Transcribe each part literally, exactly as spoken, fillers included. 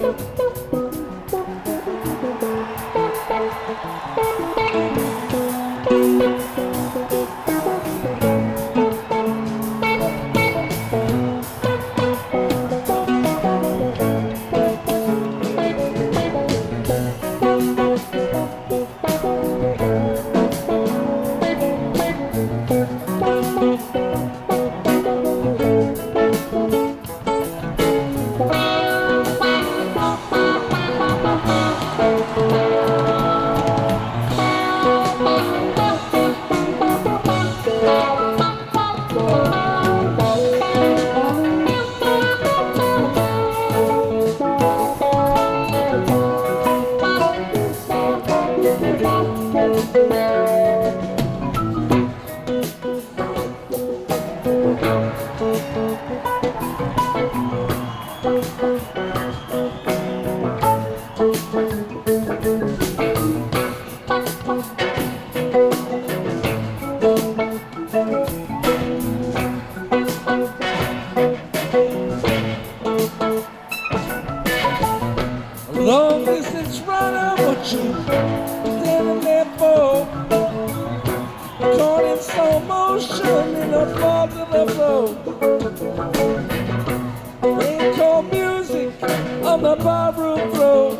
Long distance runner, what you standing there for? Caught in slow motion in a fall to the floor. Ain't called music on the barroom floor.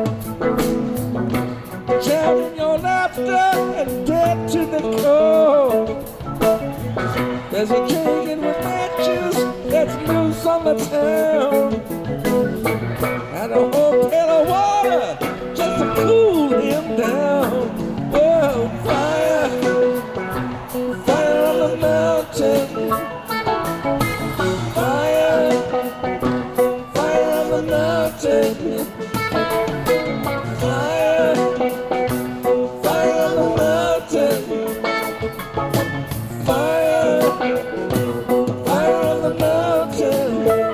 Drowning your laughter and dead to the core. There's a dragon with matches that's loose on the town. And a whole pail of water just to cool him down. Oh, fire, fire on the mountain. Fire, fire on the mountain. Fire, fire on the mountain. Fire, fire on the mountain.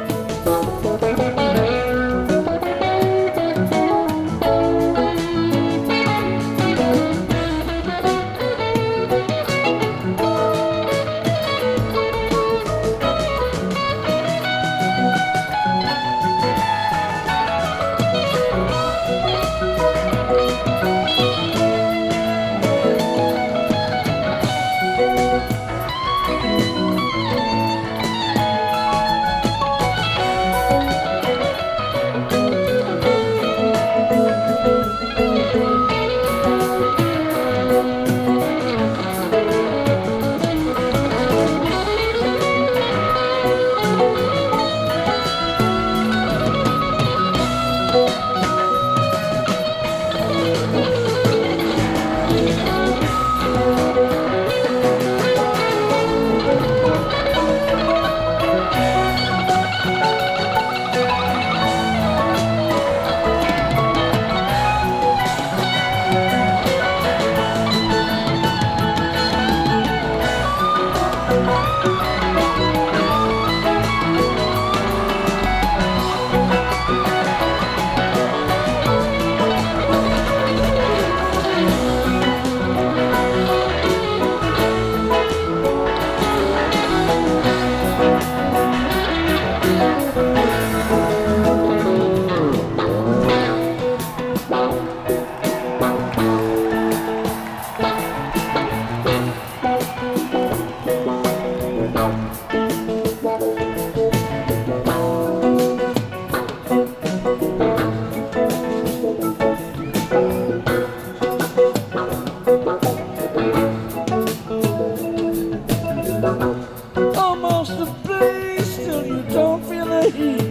Almost a blaze, still you don't feel the heat.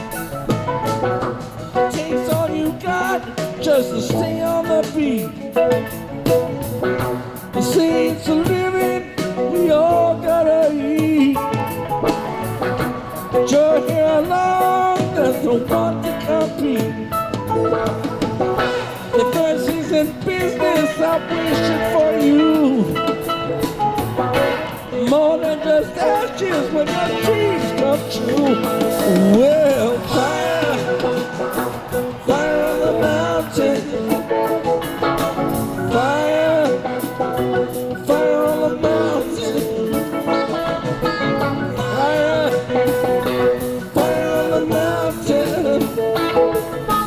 Takes all you got just to stay on the beat. The saints are living, we all gotta eat. But you're here alone, there's no one to compete. If there's in business, I wish it for you. More than just ashes when your dreams come true. Well, fire, fire on the mountain. Fire, fire on the mountain. Fire, fire on the mountain.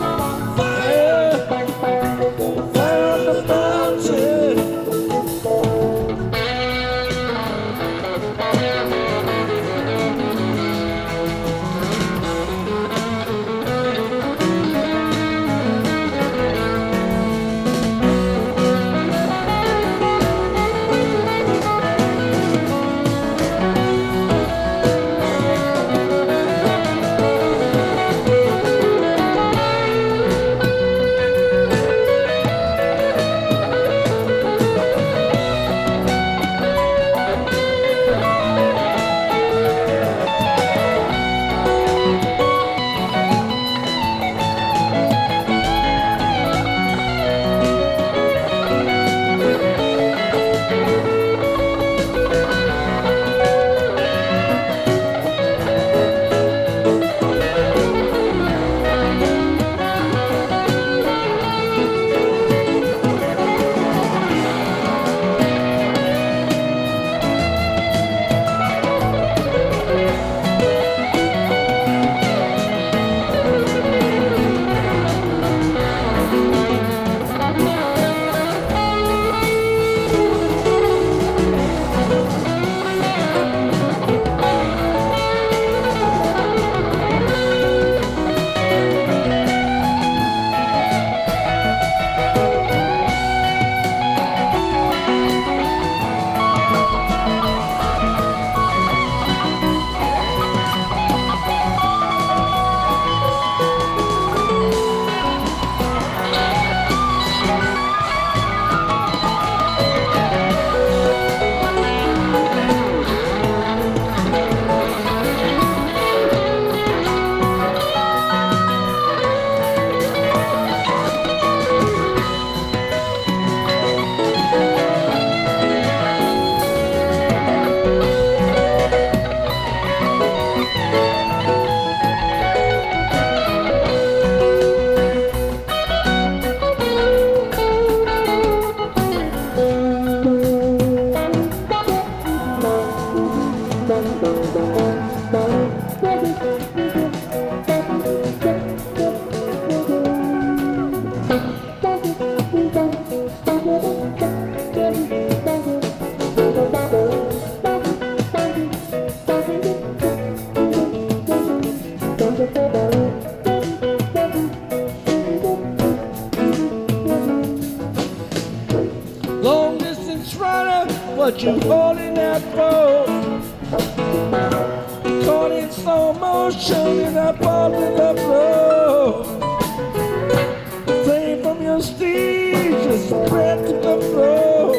but you're holding that phone. Caught in slow motion and I fall to the floor. Flame from your stage just spread to the floor.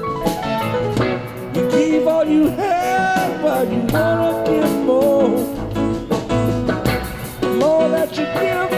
You give all you have, but you wanna give more. More that you give